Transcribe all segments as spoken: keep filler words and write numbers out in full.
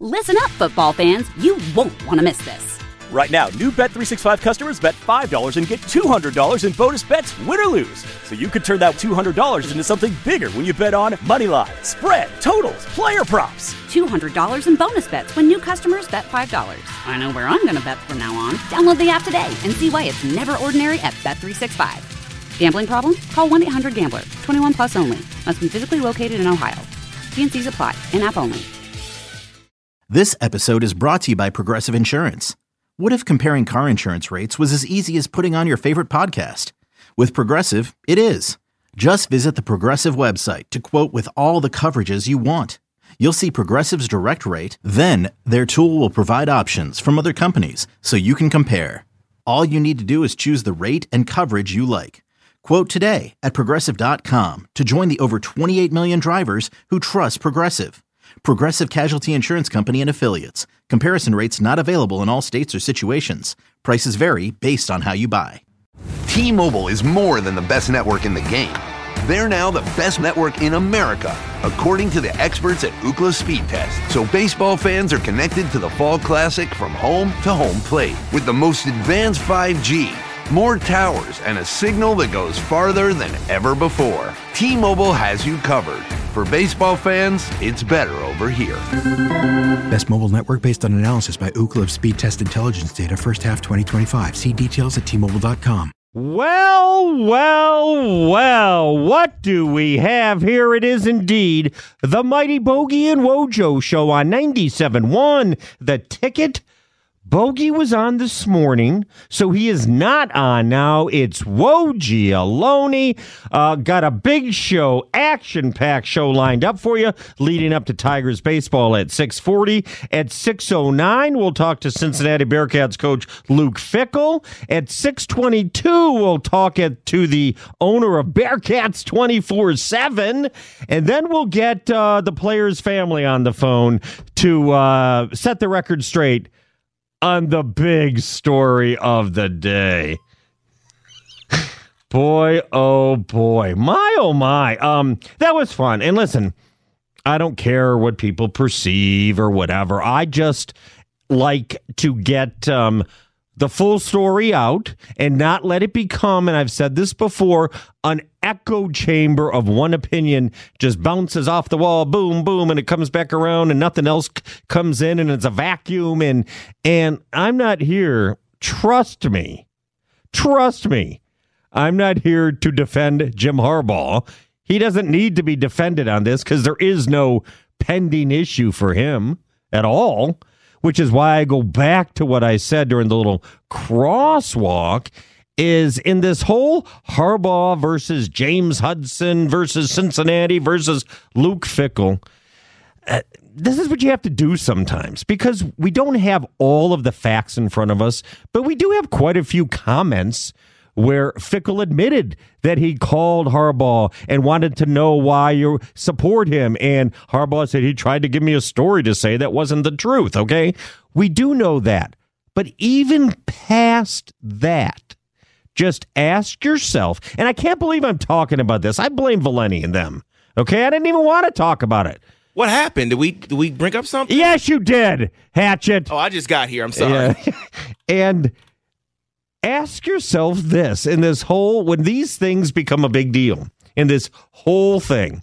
Listen up, football fans. You won't want to miss this. Right now, new Bet three sixty-five customers bet five dollars and get two hundred dollars in bonus bets, win or lose. So you could turn that two hundred dollars into something bigger when you bet on money line, spread, totals, player props. two hundred dollars in bonus bets when new customers bet five dollars. I know where I'm going to bet from now on. Download the app today and see why it's never ordinary at Bet three sixty-five. Gambling problem? Call one eight hundred gambler. twenty-one plus only. Must be physically located in Ohio. T and C's apply. In-app only. This episode is brought to you by Progressive Insurance. What if comparing car insurance rates was as easy as putting on your favorite podcast? With Progressive, it is. Just visit the Progressive website to quote with all the coverages you want. You'll see Progressive's direct rate, then their tool will provide options from other companies so you can compare. All you need to do is choose the rate and coverage you like. Quote today at Progressive dot com to join the over twenty-eight million drivers who trust Progressive. Progressive Casualty Insurance Company and Affiliates. Comparison rates not available in all states or situations. Prices vary based on how you buy. T-Mobile is more than the best network in the game. They're now the best network in America, according to the experts at Ookla Speed Test. So baseball fans are connected to the Fall Classic from home to home plate with the most advanced five G, more towers, and a signal that goes farther than ever before. T-Mobile has you covered. For baseball fans, it's better over here. Best mobile network based on analysis by Ookla of Speed Test Intelligence data first half twenty twenty-five. See details at T Mobile dot com. Well, well, well, what do we have here? It is indeed the Mighty Bogey and Wojo show on ninety-seven point one, The Ticket. Bogey was on this morning, so he is not on now. It's Woj Aloni. Uh, got a big show, action-packed show lined up for you, leading up to Tigers baseball at six forty. At six oh nine, we'll talk to Cincinnati Bearcats coach Luke Fickell. At six twenty-two, we'll talk at, to the owner of Bearcats twenty-four seven. And then we'll get uh, the player's family on the phone to uh, set the record straight on the big story of the day. Boy, oh boy. My, oh my. Um, that was fun. And listen, I don't care what people perceive or whatever. I just like to get um, the full story out and not let it become, and I've said this before, an echo chamber of one opinion just bounces off the wall, boom, boom, and it comes back around and nothing else c- comes in and it's a vacuum. And, and I'm not here, trust me, trust me, I'm not here to defend Jim Harbaugh. He doesn't need to be defended on this because there is no pending issue for him at all, which is why I go back to what I said during the little crosswalk. Is in this whole Harbaugh versus James Hudson versus Cincinnati versus Luke Fickell. Uh, this is what you have to do sometimes because we don't have all of the facts in front of us, but we do have quite a few comments where Fickell admitted that he called Harbaugh and wanted to know why you support him. And Harbaugh said he tried to give me a story to say that wasn't the truth. Okay, we do know that. But even past that, just ask yourself, and I can't believe I'm talking about this. I blame Valenti and them. Okay, I didn't even want to talk about it. What happened? Did we did we bring up something? Yes, you did, Hatchet. Oh, I just got here. I'm sorry. Yeah. And ask yourself this, in this whole, when these things become a big deal, in this whole thing,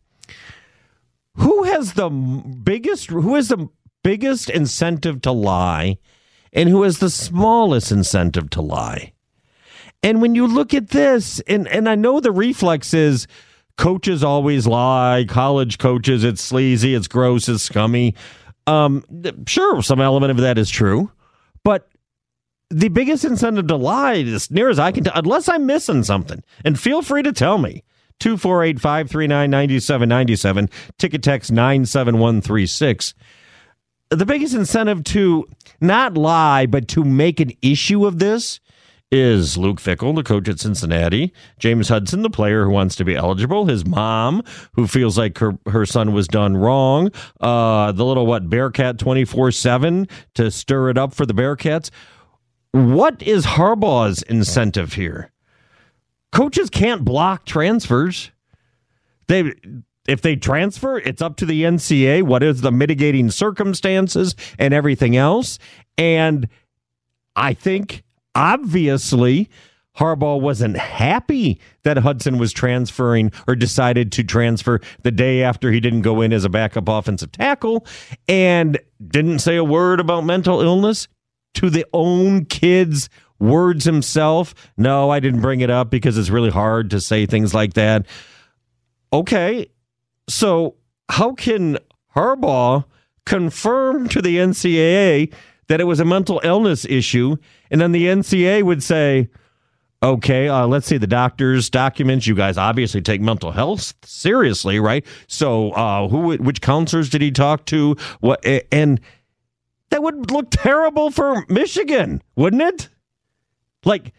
who has the biggest, who has the biggest incentive to lie, and who has the smallest incentive to lie? And when you look at this, and, and I know the reflex is coaches always lie, college coaches, it's sleazy, it's gross, it's scummy. Um, sure, some element of that is true. But the biggest incentive to lie, as near as I can tell, unless I'm missing something, and feel free to tell me, two four eight, five three nine, nine seven nine seven, ticket text nine seven one three six. The biggest incentive to not lie, but to make an issue of this is Luke Fickell, the coach at Cincinnati, James Hudson, the player who wants to be eligible, his mom, who feels like her, her son was done wrong, uh, the little, what, Bearcat twenty-four seven to stir it up for the Bearcats. What is Harbaugh's incentive here? Coaches can't block transfers. They if they transfer, it's up to the N C A A. What is the mitigating circumstances and everything else? And I think, obviously, Harbaugh wasn't happy that Hudson was transferring or decided to transfer the day after he didn't go in as a backup offensive tackle and didn't say a word about mental illness to the own kids' words himself. No, I didn't bring it up because it's really hard to say things like that. Okay, so how can Harbaugh confirm to the N C A A that it was a mental illness issue, and then the N C A A would say, okay, uh, let's see the doctor's documents. You guys obviously take mental health seriously, right? So uh, who, which counselors did he talk to? What? And that would look terrible for Michigan, wouldn't it? Like,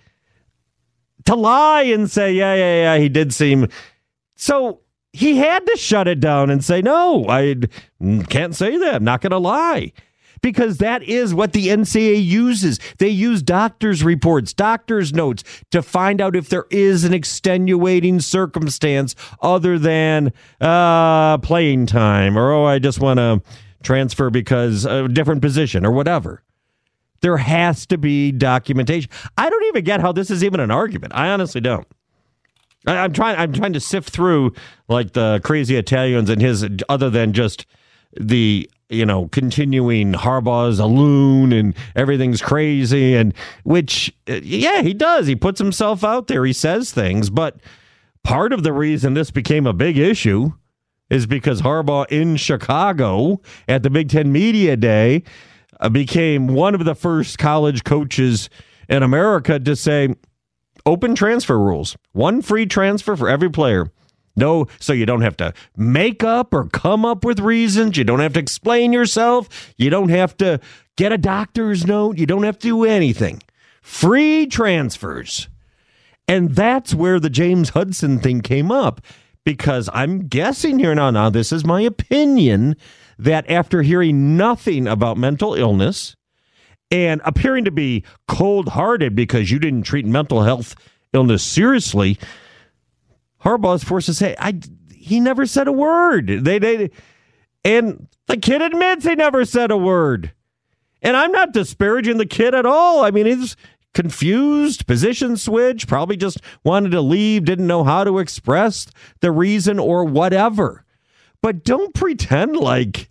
to lie and say, yeah, yeah, yeah, he did seem... So he had to shut it down and say, no, I can't say that. I'm not going to lie. Because that is what the N C A A uses. They use doctor's reports, doctor's notes to find out if there is an extenuating circumstance other than uh, playing time or, oh, I just want to transfer because of a different position or whatever. There has to be documentation. I don't even get how this is even an argument. I honestly don't. I, I'm trying. I'm trying to sift through like the crazy Italians and his, other than just the, you know, continuing Harbaugh's a loon and everything's crazy, and which, yeah, he does. He puts himself out there. He says things, but part of the reason this became a big issue is because Harbaugh in Chicago at the Big Ten Media Day uh, became one of the first college coaches in America to say open transfer rules, one free transfer for every player. No, so you don't have to make up or come up with reasons. You don't have to explain yourself. You don't have to get a doctor's note. You don't have to do anything. Free transfers. And that's where the James Hudson thing came up, because I'm guessing here now, now this is my opinion, that after hearing nothing about mental illness and appearing to be cold-hearted because you didn't treat mental health illness seriously, Harbaugh's forced to say, I, he never said a word. They, they, and the kid admits he never said a word. And I'm not disparaging the kid at all. I mean, he's confused, position switch, probably just wanted to leave, didn't know how to express the reason or whatever. But don't pretend like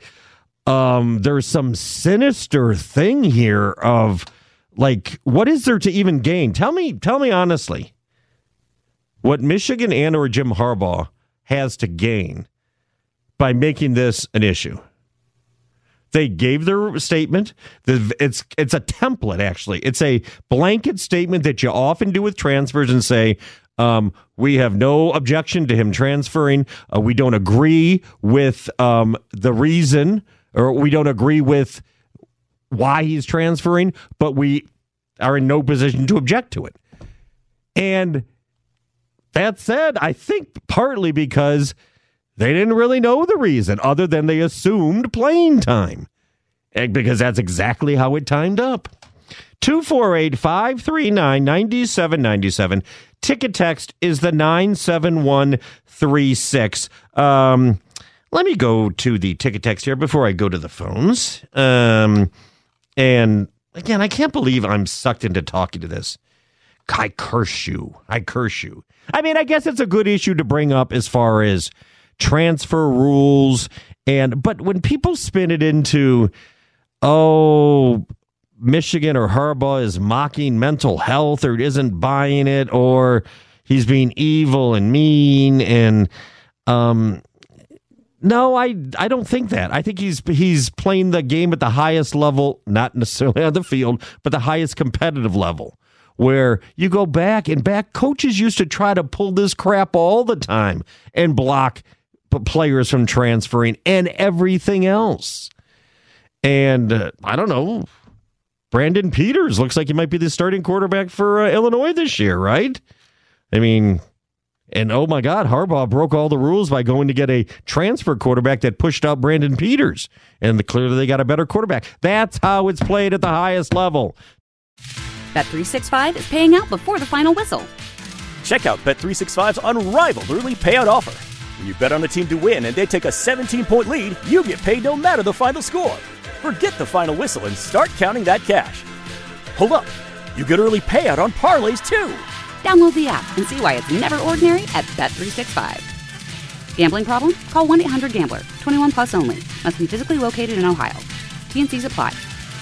um, there's some sinister thing here of, like, what is there to even gain? Tell me, tell me honestly. What Michigan and or Jim Harbaugh has to gain by making this an issue. They gave their statement. It's it's a template, actually. It's a blanket statement that you often do with transfers and say, um, we have no objection to him transferring. Uh, we don't agree with um, the reason, or we don't agree with why he's transferring, but we are in no position to object to it. And that said, I think partly because they didn't really know the reason other than they assumed playing time. And because that's exactly how it timed up. two four eight, five three nine, nine seven nine seven. Ticket text is the nine seven one three six. Um, let me go to the ticket text here before I go to the phones. Um, and again, I can't believe I'm sucked into talking to this. I curse you. I curse you. I mean, I guess it's a good issue to bring up as far as transfer rules. And but when people spin it into, oh, Michigan or Harbaugh is mocking mental health or isn't buying it, or he's being evil and mean, and um, no, I I don't think that. I think he's he's playing the game at the highest level, not necessarily on the field, but the highest competitive level. Where you go back and back, coaches used to try to pull this crap all the time and block players from transferring and everything else. And uh, I don't know, Brandon Peters looks like he might be the starting quarterback for uh, Illinois this year, right? I mean, and oh my God, Harbaugh broke all the rules by going to get a transfer quarterback that pushed out Brandon Peters. And the, clearly they got a better quarterback. That's how it's played at the highest level. Bet three sixty-five is paying out before the final whistle. Check out Bet three sixty-five's unrivaled early payout offer. When you bet on a team to win and they take a seventeen-point lead, you get paid no matter the final score. Forget the final whistle and start counting that cash. Hold up. You get early payout on parlays, too. Download the app and see why it's never ordinary at Bet three sixty-five. Gambling problem? Call one eight hundred gambler. twenty-one plus only. Must be physically located in Ohio. T and C's apply.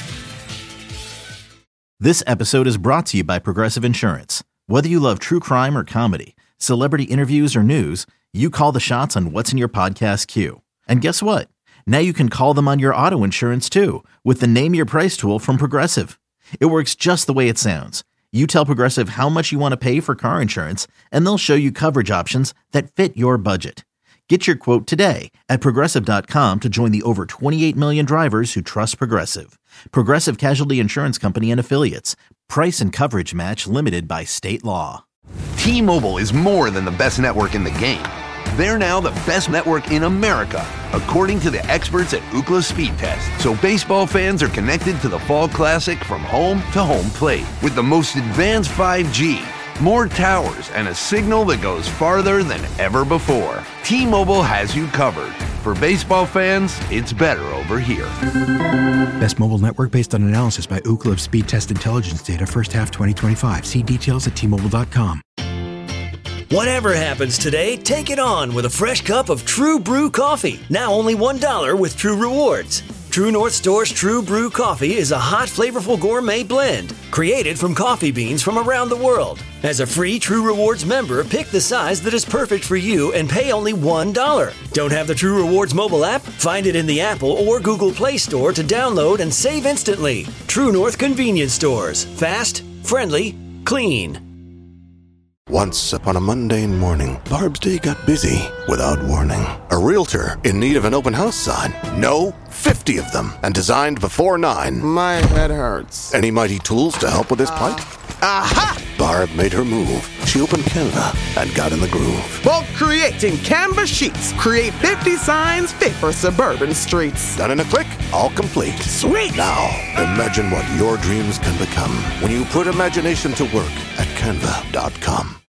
This episode is brought to you by Progressive Insurance. Whether you love true crime or comedy, celebrity interviews or news, you call the shots on what's in your podcast queue. And guess what? Now you can call them on your auto insurance too with the Name Your Price tool from Progressive. It works just the way it sounds. You tell Progressive how much you want to pay for car insurance, and they'll show you coverage options that fit your budget. Get your quote today at Progressive dot com to join the over twenty-eight million drivers who trust Progressive. Progressive Casualty Insurance Company and Affiliates. Price and coverage match limited by state law. T-Mobile is more than the best network in the game. They're now the best network in America, according to the experts at Ookla Speed Test. So baseball fans are connected to the Fall Classic from home to home plate with the most advanced five G, more towers, and a signal that goes farther than ever before. T-Mobile has you covered. For baseball fans, it's better over here. Best mobile network based on analysis by Ookla of Speed Test Intelligence data first half twenty twenty-five. See details at T Mobile dot com. Whatever happens today, take it on with a fresh cup of True Brew coffee. Now only one dollar with True Rewards. True North Store's True Brew coffee is a hot, flavorful gourmet blend created from coffee beans from around the world. As a free True Rewards member, pick the size that is perfect for you and pay only one dollar. Don't have the True Rewards mobile app? Find it in the Apple or Google Play Store to download and save instantly. True North Convenience Stores. Fast, friendly, clean. Once upon a mundane morning, Barb's day got busy without warning. A realtor in need of an open house sign. No, fifty of them, and designed before nine. My head hurts. Any mighty tools to help with this plight? Aha! Barb made her move. She opened Canva and got in the groove. Bulk creating Canva sheets. Create fifty signs fit for suburban streets. Done in a click, all complete. Sweet! Now, imagine what your dreams can become when you put imagination to work at Canva dot com.